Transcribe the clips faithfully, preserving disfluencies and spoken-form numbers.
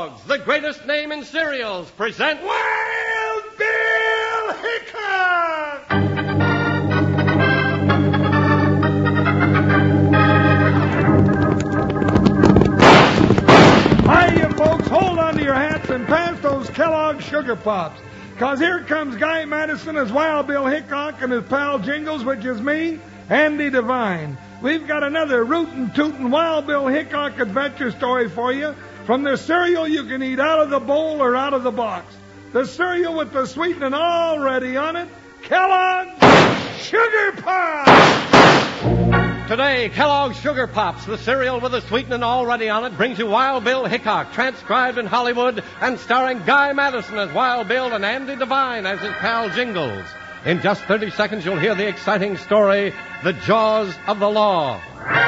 Kellogg's, the greatest name in cereals, present Wild Bill Hickok! Hiya, folks. Hold on to your hats and pass those Kellogg's Sugar Pops. Because here comes Guy Madison as Wild Bill Hickok and his pal Jingles, which is me, Andy Devine. We've got another rootin' tootin' Wild Bill Hickok adventure story for you from the cereal you can eat out of the bowl or out of the box. The cereal with the sweetening already on it, Kellogg's Sugar Pops! Today, Kellogg's Sugar Pops, the cereal with the sweetening already on it, brings you Wild Bill Hickok, transcribed in Hollywood and starring Guy Madison as Wild Bill and Andy Devine as his pal Jingles. In just thirty seconds, you'll hear the exciting story, The Jaws of the Law.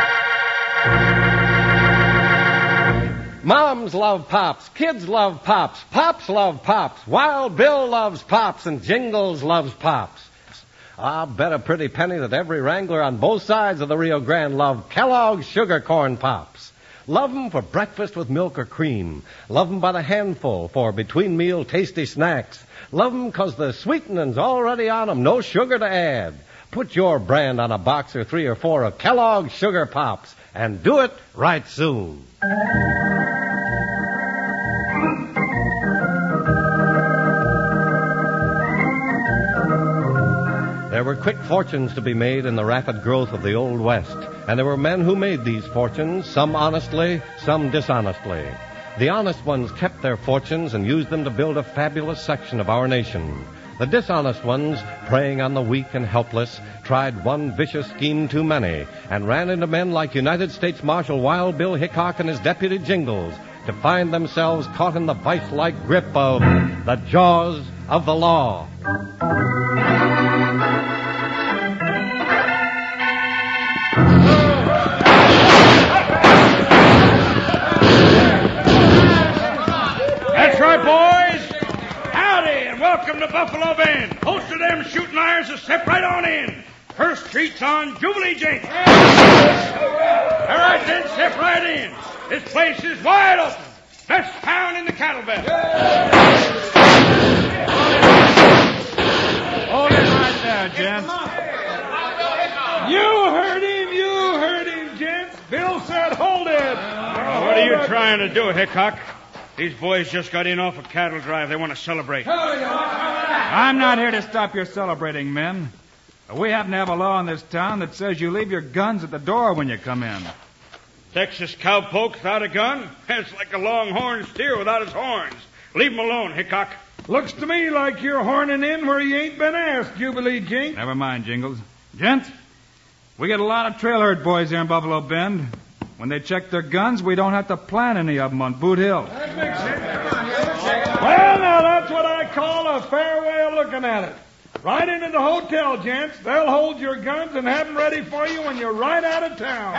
Moms love Pops, kids love Pops, Pops love Pops, Wild Bill loves Pops, and Jingles loves Pops. I'll bet a pretty penny that every wrangler on both sides of the Rio Grande love Kellogg's Sugar Corn Pops. Love 'em for breakfast with milk or cream. Love 'em by the handful for between-meal tasty snacks. Love 'em 'cause the sweetening's already on 'em, no sugar to add. Put your brand on a box or three or four of Kellogg's Sugar Pops, and do it right soon. There were quick fortunes to be made in the rapid growth of the Old West, and there were men who made these fortunes, some honestly, some dishonestly. The honest ones kept their fortunes and used them to build a fabulous section of our nation. The dishonest ones, preying on the weak and helpless, tried one vicious scheme too many and ran into men like United States Marshal Wild Bill Hickok and his deputy Jingles to find themselves caught in the vice-like grip of the jaws of the law. That's right, boys. Howdy, and welcome to Buffalo Bend. Most of them shooting irons will step right on in. First treat's on Jubilee Jenks. All right, then, step right in. This place is wide open. Best town in the cattle belt. Hold it right there, gents. You heard him, you heard him, gents. Bill said hold it. What are you trying to do, Hickok? These boys just got in off a cattle drive. They want to celebrate. I'm not here to stop your celebrating, men. We happen to have a law in this town that says you leave your guns at the door when you come in. Texas cowpoke without a gun? It's like a longhorn steer without his horns. Leave him alone, Hickok. Looks to me like you're horning in where you ain't been asked, Jubilee Jenks. Never mind, Jingles. Gents, we get a lot of trail herd boys here in Buffalo Bend. When they check their guns, we don't have to plant any of them on Boot Hill. That makes sense. Well, now, that's what I call a fair way of looking at it. Right into the hotel, gents. They'll hold your guns and have them ready for you when you're right out of town.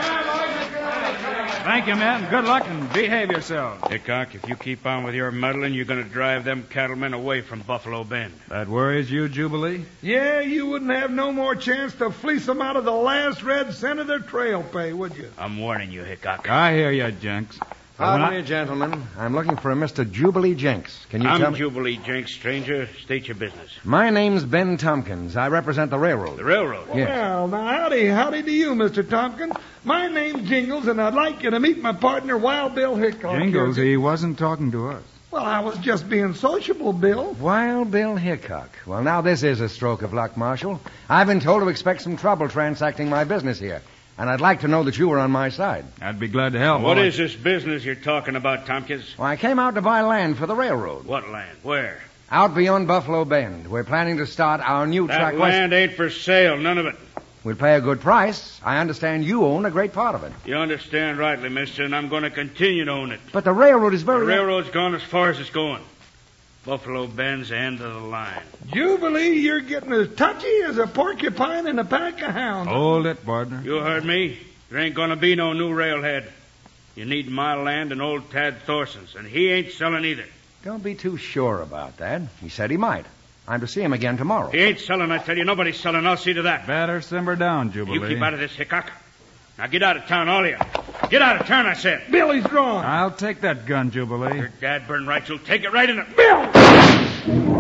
Thank you, men. Good luck and behave yourselves. Hickok, if you keep on with your meddling, you're going to drive them cattlemen away from Buffalo Bend. That worries you, Jubilee? Yeah, you wouldn't have no more chance to fleece them out of the last red cent of their trail pay, would you? I'm warning you, Hickok. I hear you, Jenks. Pardon me, gentlemen. I'm looking for a Mister Jubilee Jenks. Can you I'm tell me? Jubilee Jenks, stranger. State your business. My name's Ben Tompkins. I represent the railroad. The railroad? Yes. Well, now, howdy, howdy to you, Mister Tompkins. My name's Jingles, and I'd like you to meet my partner, Wild Bill Hickok. Jingles, here. he wasn't talking to us. Well, I was just being sociable, Bill. Wild Bill Hickok. Well, now this is a stroke of luck, Marshal. I've been told to expect some trouble transacting my business here. And I'd like to know that you were on my side. I'd be glad to help. What boy. is this business you're talking about, Tompkins? Well, I came out to buy land for the railroad. What land? Where? Out beyond Buffalo Bend. We're planning to start our new That track land west. ain't for sale, none of it. We'll pay a good price. I understand you own a great part of it. You understand rightly, mister, and I'm going to continue to own it. But the railroad is very... The railroad's gone as far as it's going. Buffalo Bend's the end of the line. Jubilee, you're getting as touchy as a porcupine in a pack of hounds. Hold it, partner. You heard me. There ain't going to be no new railhead. You need my land and old Tad Thorson's, and he ain't selling either. Don't be too sure about that. He said he might. I'm to see him again tomorrow. He ain't selling, I tell you. Nobody's selling. I'll see to that. Better simmer down, Jubilee. You keep out of this, Hickok. Now get out of town, all of you. Get out of turn, I said. Bill, he's drawn. I'll take that gun, Jubilee. Your dad burned right. You'll take it right in the... Bill!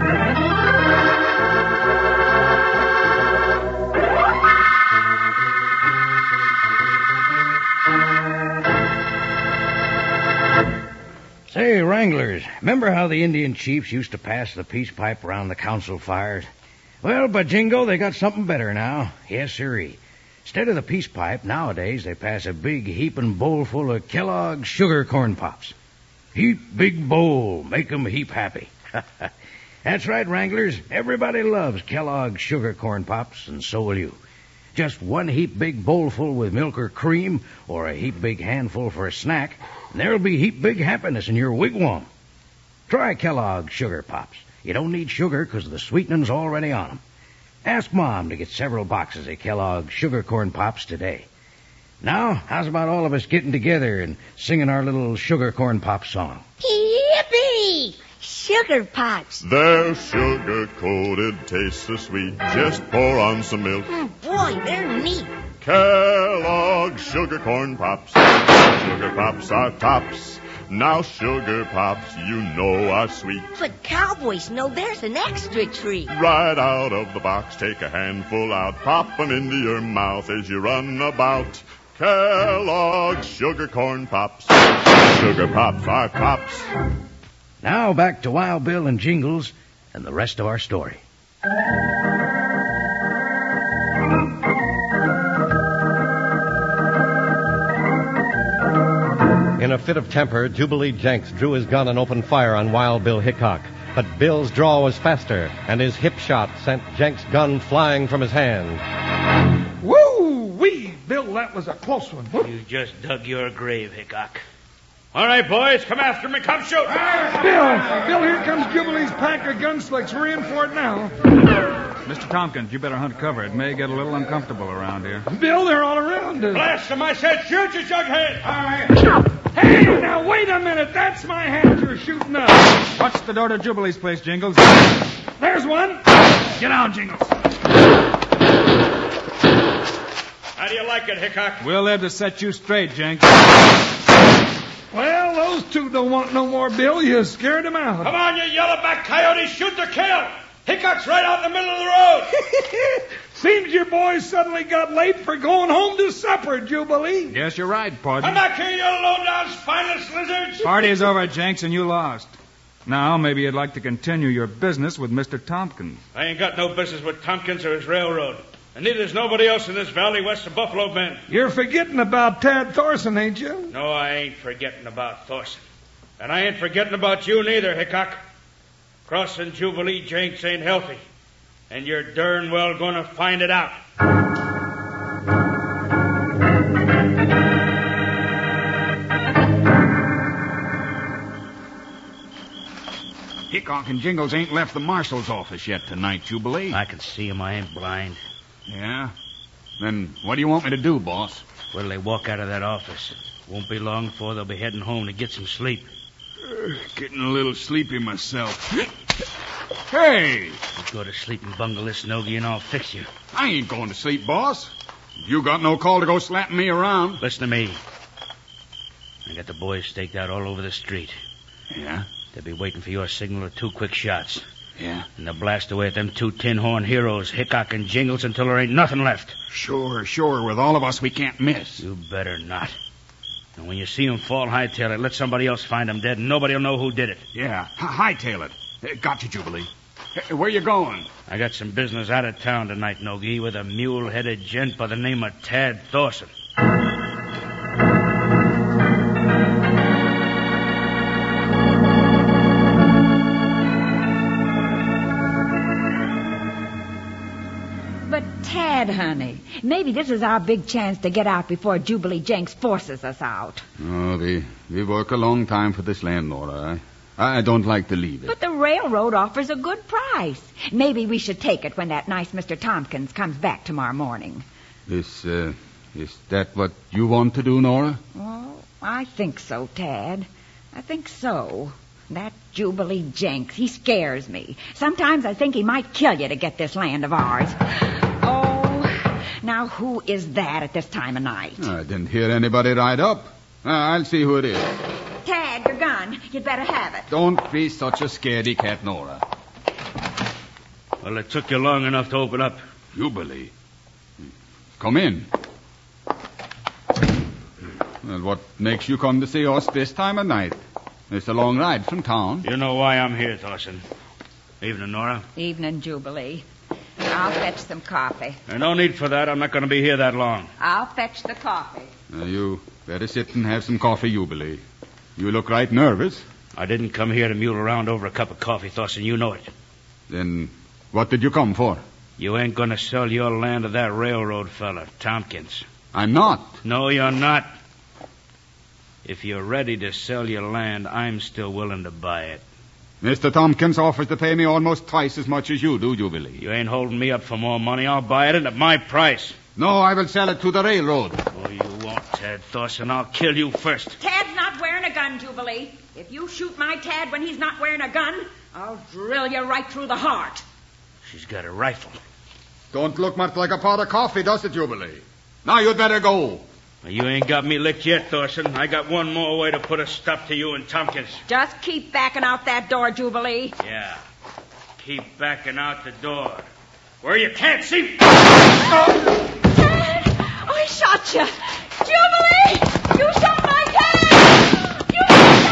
Say, Wranglers, remember how the Indian chiefs used to pass the peace pipe around the council fires? Well, by jingo, they got something better now. Yes, sirree. Instead of the peace pipe, nowadays they pass a big heaping bowl full of Kellogg's sugar corn pops. Heap big bowl, make 'em heap happy. That's right, Wranglers. Everybody loves Kellogg's sugar corn pops, and so will you. Just one heap big bowlful with milk or cream, or a heap big handful for a snack, and there'll be heap big happiness in your wigwam. Try Kellogg's Sugar Pops. You don't need sugar because the sweetening's already on 'em. Ask Mom to get several boxes of Kellogg's Sugar Corn Pops today. Now, how's about all of us getting together and singing our little Sugar Corn Pop song? Yippee! Sugar Pops. They're sugar-coated, taste so sweet. Just pour on some milk. Mm, boy, they're neat. Kellogg's Sugar Corn Pops. Sugar Pops are tops. Now Sugar Pops, you know, are sweet. But cowboys know there's an extra treat. Right out of the box, take a handful out. Pop 'em into your mouth as you run about. Kellogg's Sugar Corn Pops. Sugar Pops are tops. Now back to Wild Bill and Jingles and the rest of our story. In a fit of temper, Jubilee Jenks drew his gun and opened fire on Wild Bill Hickok. But Bill's draw was faster, and his hip shot sent Jenks' gun flying from his hand. Woo-wee! Bill, that was a close one. You just dug your grave, Hickok. All right, boys, come after me. Come shoot. Bill! Bill, here comes Jubilee's pack of gunslicks. We're in for it now. Mister Tompkins, you better hunt cover. It may get a little uncomfortable around here. Bill, they're all around us. Blast them, I said. Shoot, you jughead. All right. Hey, now, wait a minute. That's my hand you're shooting up. Watch the door to Jubilee's place, Jingles. There's one. Get down, Jingles. How do you like it, Hickok? We'll live to set you straight, Jenks. Well, those two don't want no more, Bill. You scared them out. Come on, you yellowback coyote. Shoot to kill. Hickok's right out in the middle of the road. Seems your boys suddenly got late for going home to supper, Jubilee. Yes, you're right, Pardon. Come back here, you low-down spineless lizards. Party's over, Jenks, and you lost. Now, maybe you'd like to continue your business with Mister Tompkins. I ain't got no business with Tompkins or his railroad. And neither is nobody else in this valley west of Buffalo Bend. You're forgetting about Tad Thorson, ain't you? No, I ain't forgetting about Thorson. And I ain't forgetting about you neither, Hickok. Crossing Jubilee Jenks ain't healthy. And you're darn well going to find it out. Hickok and Jingles ain't left the marshal's office yet tonight, Jubilee. I can see him. I ain't blind. Yeah? Then what do you want me to do, boss? Where'll they walk out of that office? Won't be long before they'll be heading home to get some sleep. Uh, getting a little sleepy myself. Hey! You go to sleep and bungle this nogie and I'll fix you. I ain't going to sleep, boss. You got no call to go slapping me around. Listen to me. I got the boys staked out all over the street. Yeah? They'll be waiting for your signal of two quick shots. Yeah? And they'll blast away at them two tin-horn heroes, Hickok and Jingles, until there ain't nothing left. Sure, sure. With all of us, we can't miss. You better not. And when you see them fall, hightail it. Let somebody else find them dead, and nobody will know who did it. Yeah, H- hightail it. Uh, got you, Jubilee. Uh, where you going? I got some business out of town tonight, Nogi, with a mule-headed gent by the name of Tad Thorson. But, Tad, honey, maybe this is our big chance to get out before Jubilee Jenks forces us out. Oh, we, we work a long time for this land, Nora. I, I don't like to leave it. But the railroad offers a good price. Maybe we should take it when that nice Mister Tompkins comes back tomorrow morning. Is, uh, is that what you want to do, Nora? Oh, I think so, Tad. I think so. That Jubilee Jenks, he scares me. Sometimes I think he might kill you to get this land of ours. Oh, Now, who is that at this time of night? I didn't hear anybody ride up. Uh, I'll see who it is. Tad, your gun. You'd better have it. Don't be such a scaredy cat, Nora. Well, it took you long enough to open up. Jubilee. Come in. Well, what makes you come to see us this time of night? It's a long ride from town. You know why I'm here, Thorson. Evening, Nora. Evening, Jubilee. I'll fetch some coffee. There's no need for that. I'm not going to be here that long. I'll fetch the coffee. Uh, you better sit and have some coffee, Jubilee. You look right nervous. I didn't come here to mule around over a cup of coffee, Thorson. You know it. Then what did you come for? You ain't going to sell your land to that railroad fella, Tompkins. I'm not. No, you're not. If you're ready to sell your land, I'm still willing to buy it. Mister Tompkins offers to pay me almost twice as much as you do, Jubilee. You ain't holding me up for more money. I'll buy it at my price. No, I will sell it to the railroad. Oh, you won't, Tad Thorson. I'll kill you first. Tad's not wearing a gun, Jubilee. If you shoot my Tad when he's not wearing a gun, I'll drill you right through the heart. She's got a rifle. Don't look much like a pot of coffee, does it, Jubilee? Now you'd better go. You ain't got me licked yet, Thorson. I got one more way to put a stop to you and Tompkins. Just keep backing out that door, Jubilee. Yeah. Keep backing out the door. Where you can't see. Oh, Tad! Oh, he shot you. Jubilee! You shot my Tad! You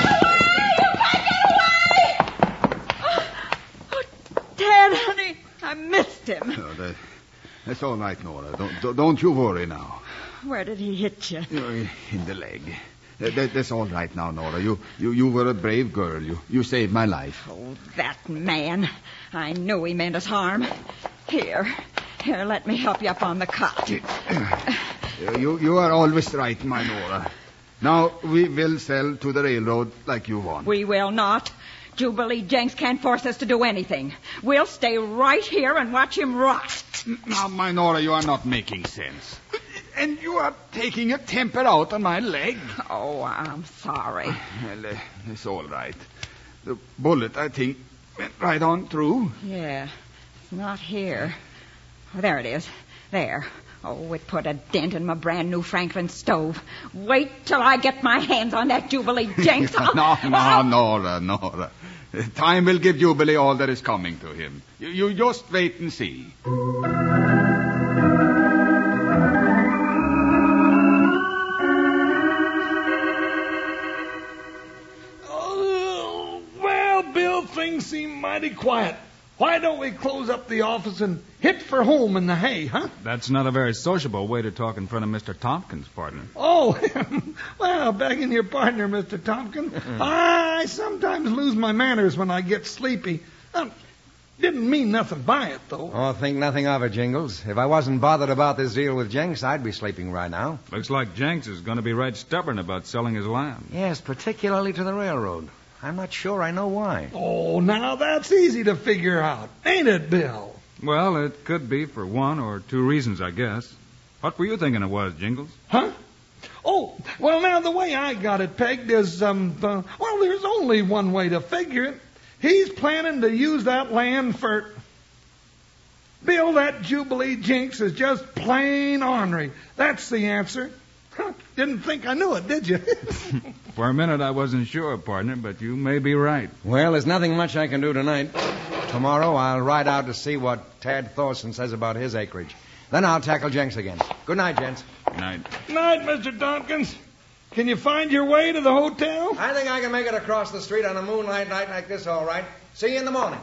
can't get away! You can't get away! Oh, oh, Tad, honey, I missed him. Oh, that, that's all right, Nora. Don't, don't you worry now. Where did he hit you? In the leg. That, that, that's all right now, Nora. You, you, you were a brave girl. You, you saved my life. Oh, that man. I knew he meant us harm. Here. Here, let me help you up on the cot. You, you are always right, my Nora. Now, we will sell to the railroad like you want. We will not. Jubilee Jenks can't force us to do anything. We'll stay right here and watch him rot. Now, my Nora, you are not making sense. And you are taking your temper out on my leg. Oh, I'm sorry. Well, uh, it's all right. The bullet, I think, went right on through. Yeah, it's not here. Oh, there it is. There. Oh, it put a dent in my brand new Franklin stove. Wait till I get my hands on that Jubilee Jenks. no, no, oh. Nora, Nora. Time will give Jubilee all that is coming to him. You, you just wait and see. Things seem mighty quiet. Why don't we close up the office and hit for home in the hay, huh? That's not a very sociable way to talk in front of Mister Tompkins, partner. Oh, well, begging your partner, Mister Tompkins. I sometimes lose my manners when I get sleepy. Um, didn't mean nothing by it, though. Oh, think nothing of it, Jingles. If I wasn't bothered about this deal with Jenks, I'd be sleeping right now. Looks like Jenks is going to be right stubborn about selling his land. Yes, particularly to the railroad. I'm not sure I know why. Oh, now that's easy to figure out, ain't it, Bill? Well, it could be for one or two reasons, I guess. What were you thinking it was, Jingles? Huh? Oh, well, now the way I got it pegged is, um, uh, well, there's only one way to figure it. He's planning to use that land for... Bill, that Jubilee Jenks is just plain ornery. That's the answer. Huh, didn't think I knew it, did you? For a minute, I wasn't sure, partner, but you may be right. Well, there's nothing much I can do tonight. Tomorrow, I'll ride out to see what Tad Thorson says about his acreage. Then I'll tackle Jenks again. Good night, gents. Good night. Night, Mister Tompkins. Can you find your way to the hotel? I think I can make it across the street on a moonlight night like this, all right. See you in the morning.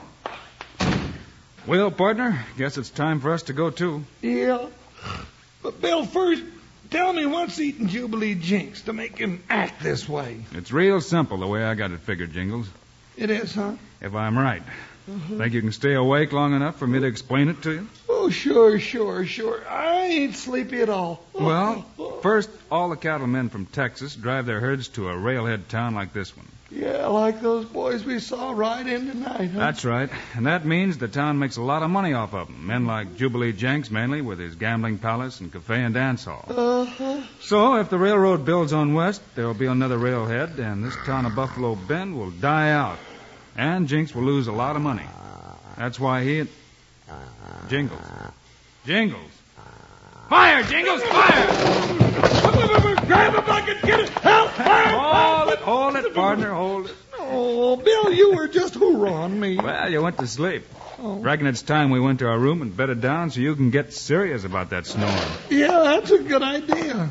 Well, partner, guess it's time for us to go, too. Yeah. But, Bill, first... tell me what's eating Jubilee Jenks to make him act this way. It's real simple the way I got it figured, Jingles. It is, huh? If I'm right. Uh-huh. Think you can stay awake long enough for me to explain it to you? Oh, sure, sure, sure. I ain't sleepy at all. Well, first, all the cattlemen from Texas drive their herds to a railhead town like this one. Yeah, like those boys we saw ride in tonight, huh? That's right. And that means the town makes a lot of money off of them. Men like Jubilee Jenks, mainly, with his gambling palace and cafe and dance hall. Uh-huh. So, if the railroad builds on west, there will be another railhead, and this town of Buffalo Bend will die out. And Jenks will lose a lot of money. That's why he... Jingles. Jingles. Fire, Jingles, fire! Grab a bucket, get it! Help! Fire! Hold it, hold it, partner, hold it. Oh, Bill, you were just hoorahing me. Well, you went to sleep. Oh. Reckon it's time we went to our room and bedded down so you can get serious about that snoring. Yeah, that's a good idea.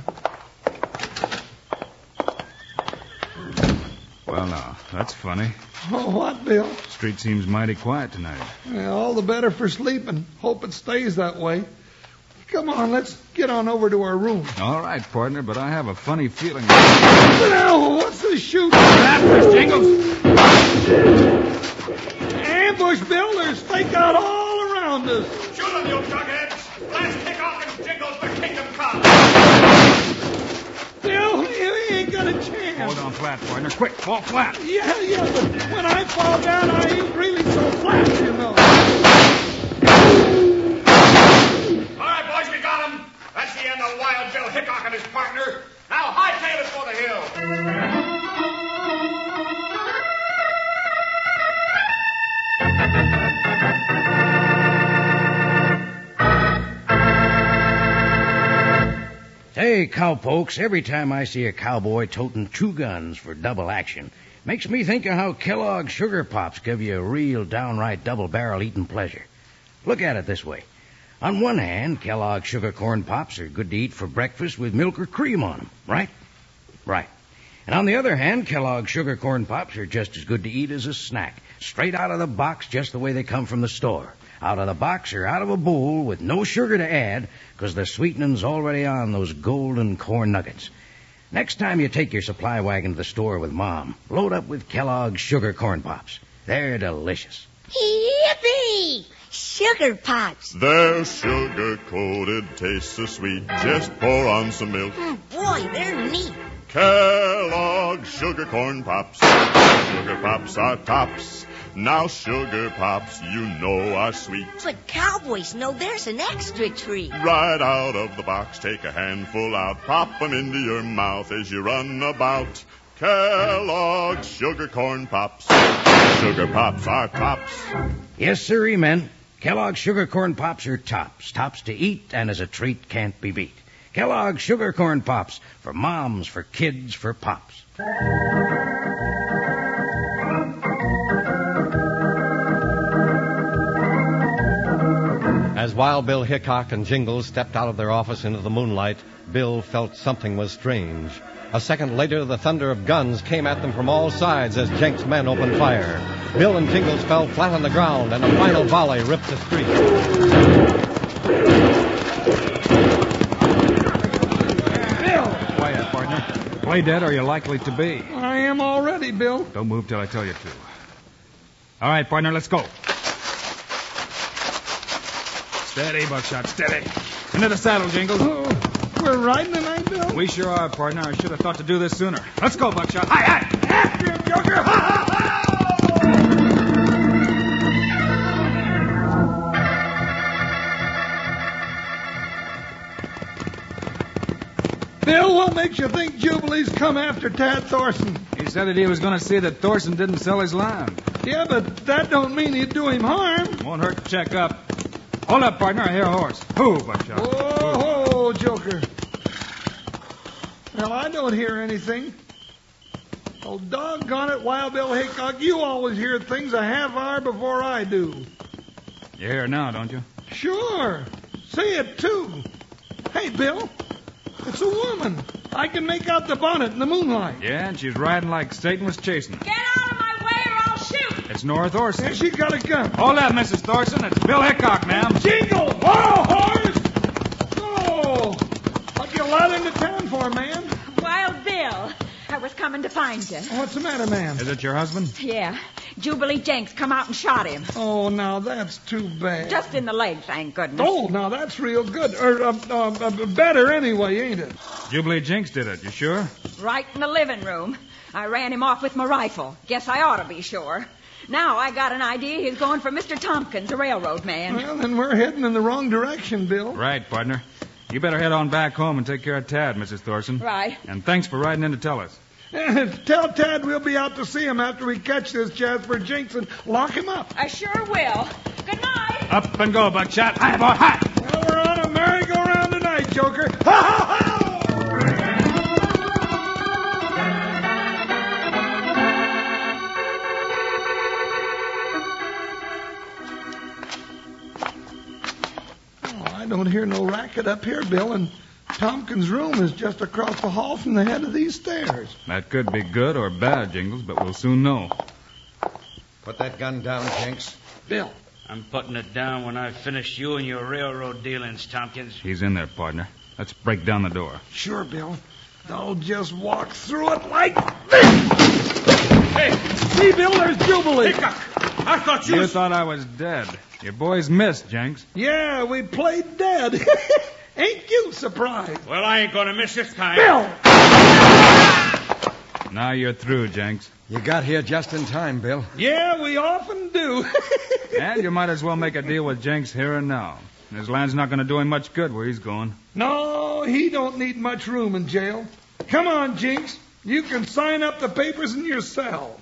Well, now, that's funny. Oh, what, Bill? Street seems mighty quiet tonight. Yeah, all the better for sleeping. Hope it stays that way. Come on, let's get on over to our room. All right, partner, but I have a funny feeling. Now, what's this shooting? After Jingles! Ambush, Bill. There's fake out all around us. Shoot them, you jugheads! Blast Hickok and Jingles for kingdom come! Bill, you ain't got a chance. Hold on flat, partner. Quick, fall flat. Yeah, yeah, but when I fall down, I ain't really so flat, you know. All right, boys, we got him. That's the end of Wild Bill Hickok and his partner. Now hightail us for the hill. Say, cowpokes, every time I see a cowboy toting two guns for double action, makes me think of how Kellogg's Sugar Pops give you a real downright double-barrel eating pleasure. Look at it this way. On one hand, Kellogg's Sugar Corn Pops are good to eat for breakfast with milk or cream on them, right? Right. And on the other hand, Kellogg's Sugar Corn Pops are just as good to eat as a snack, straight out of the box just the way they come from the store. Out of the box or out of a bowl with no sugar to add, because the sweetening's already on those golden corn nuggets. Next time you take your supply wagon to the store with Mom, load up with Kellogg's Sugar Corn Pops. They're delicious. Yippee! Sugar Pops. They're sugar-coated, taste so sweet. Just pour on some milk. Oh, boy, they're neat. Kellogg's Sugar Corn Pops. Sugar Pops are tops. Now Sugar Pops, you know, are sweet. But cowboys know there's an extra treat. Right out of the box, take a handful out, pop 'em into your mouth as you run about. Kellogg's Sugar Corn Pops. Sugar Pops are tops. Yes, sirree, men. Kellogg's Sugar Corn Pops are tops. Tops to eat, and as a treat can't be beat. Kellogg's Sugar Corn Pops. For moms, for kids, for pops. As Wild Bill Hickok and Jingles stepped out of their office into the moonlight, Bill felt something was strange. A second later, the thunder of guns came at them from all sides as Jenks' men opened fire. Bill and Jingles fell flat on the ground, and a final volley ripped the street. Bill! Quiet, partner. Play dead or you're likely to be. I am already, Bill. Don't move till I tell you to. All right, partner, let's go. Steady, Buckshot, steady. Into the saddle, Jingles. Oh, we're riding tonight, Bill? We sure are, partner. I should have thought to do this sooner. Let's go, Buckshot. Hi, hi! After him, Joker! Ha, ha, ha! Bill, what makes you think Jubilee's come after Tad Thorson? He said that he was going to see that Thorson didn't sell his land. Yeah, but that don't mean he'd do him harm. Won't hurt to check up. Hold up, partner. I hear a horse. Who, Buckshot? Oh, Joker. Well, I don't hear anything. Oh, doggone it, Wild Bill Hickok. You always hear things a half hour before I do. You hear it now, don't you? Sure. See it, too. Hey, Bill. It's a woman. I can make out the bonnet in the moonlight. Yeah, and she's riding like Satan was chasing her. Get out of my way or I'll shoot. It's Nora Thorson. And she's got a gun. Hold up, Missus Thorson. It's Bill Hickok, ma'am. Jingle! Whoa, horse! Oh, what you allowed into town for, man? Wild Bill, I was coming to find you. What's the matter, ma'am? Is it your husband? Yeah, Jubilee Jenks come out and shot him. Oh, now that's too bad. Just in the leg, thank goodness. Oh, now that's real good. Or uh, uh, uh, better anyway, ain't it? Jubilee Jinks did it. You sure? Right in the living room. I ran him off with my rifle. Guess I ought to be sure. Now I got an idea he's going for Mister Tompkins, a railroad man. Well, then we're heading in the wrong direction, Bill. Right, partner. You better head on back home and take care of Tad, Missus Thorson. Right. And thanks for riding in to tell us. Tell Tad we'll be out to see him after we catch this Jasper Jinks and lock him up. I sure will. Good night. Up and go, Buckshot. Hi, boy, hi. Well, we're on a merry-go-round tonight, choker. Ha ha ha! I don't hear no racket up here, Bill, and Tompkins' room is just across the hall from the head of these stairs. That could be good or bad, Jingles, but we'll soon know. Put that gun down, Jenks. Bill. I'm putting it down when I've finished you and your railroad dealings, Tompkins. He's in there, partner. Let's break down the door. Sure, Bill. I'll just walk through it like this. Hey, see, Bill, there's Jubilee. Hickok, I thought you You was... thought I was dead. Your boys missed, Jenks. Yeah, we played dead. Ain't you surprised? Well, I ain't gonna miss this time. Bill! Now you're through, Jenks. You got here just in time, Bill. Yeah, we often do. And you might as well make a deal with Jenks here and now. His land's not going to do him much good where he's going. No, he don't need much room in jail. Come on, Jinx. You can sign up the papers in your cell.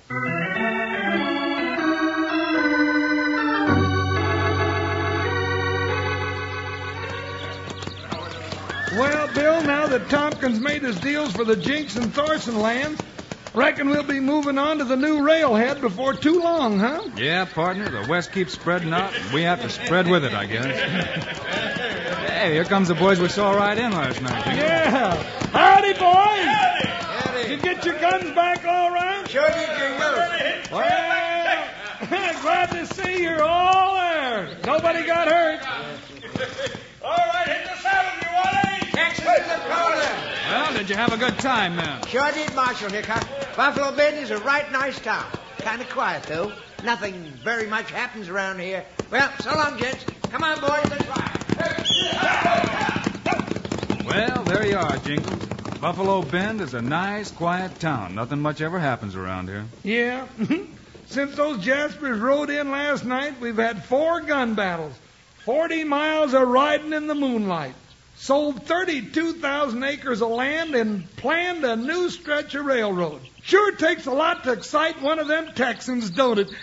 Well, Bill, now that Tompkins made his deals for the Jinx and Thorson lands, reckon we'll be moving on to the new railhead before too long, huh? Yeah, partner. The West keeps spreading out, and we have to spread with it, I guess. Hey, here comes the boys we saw right in last night. Jingle. Yeah. Howdy, boys. Howdy. Did you get your guns back all right? Sure did, Jingle. Well, glad to see you're all there. Nobody got hurt. All right, hit the saddle, you Wally. Texas in the corner. Well, did you have a good time, man? Sure did, Marshal Hickok. Buffalo Bend is a right nice town. Kind of quiet, though. Nothing very much happens around here. Well, so long, gents. Come on, boys, let's ride. Well, there you are, Jingles. Buffalo Bend is a nice, quiet town. Nothing much ever happens around here. Yeah. Since those Jaspers rode in last night, we've had four gun battles, forty miles of riding in the moonlight, sold thirty-two thousand acres of land, and planned a new stretch of railroad. Sure takes a lot to excite one of them Texans, don't it?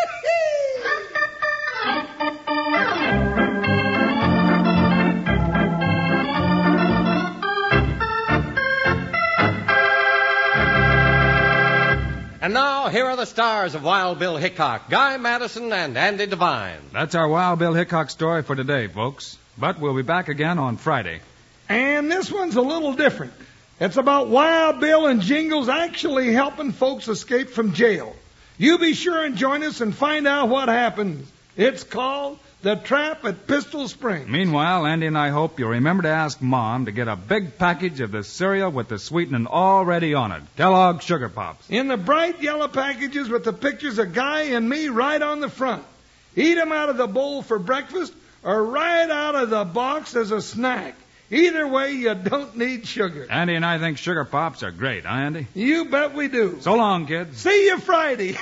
And now, here are the stars of Wild Bill Hickok, Guy Madison, and Andy Devine. That's our Wild Bill Hickok story for today, folks. But we'll be back again on Friday. And this one's a little different. It's about Wild Bill and Jingles actually helping folks escape from jail. You be sure and join us and find out what happens. It's called The Trap at Pistol Springs. Meanwhile, Andy and I hope you'll remember to ask Mom to get a big package of the cereal with the sweetening already on it. Kellogg's Sugar Pops. In the bright yellow packages with the pictures of Guy and me right on the front. Eat 'em out of the bowl for breakfast or right out of the box as a snack. Either way, you don't need sugar. Andy and I think Sugar Pops are great, huh, Andy? You bet we do. So long, kids. See you Friday.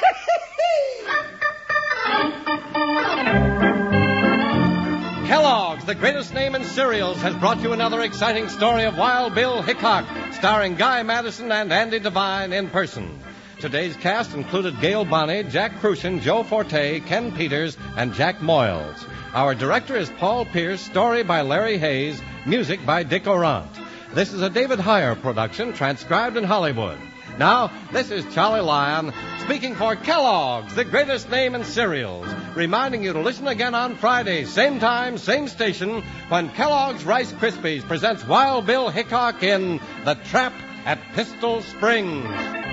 Kellogg's, the greatest name in cereals, has brought you another exciting story of Wild Bill Hickok, starring Guy Madison and Andy Devine in person. Today's cast included Gail Bonney, Jack Crucian, Joe Forte, Ken Peters, and Jack Moyles. Our director is Paul Pierce, story by Larry Hayes, music by Dick Orant. This is a David Heyer production, transcribed in Hollywood. Now, this is Charlie Lyon, speaking for Kellogg's, the greatest name in cereals, reminding you to listen again on Friday, same time, same station, when Kellogg's Rice Krispies presents Wild Bill Hickok in The Trap at Pistol Springs.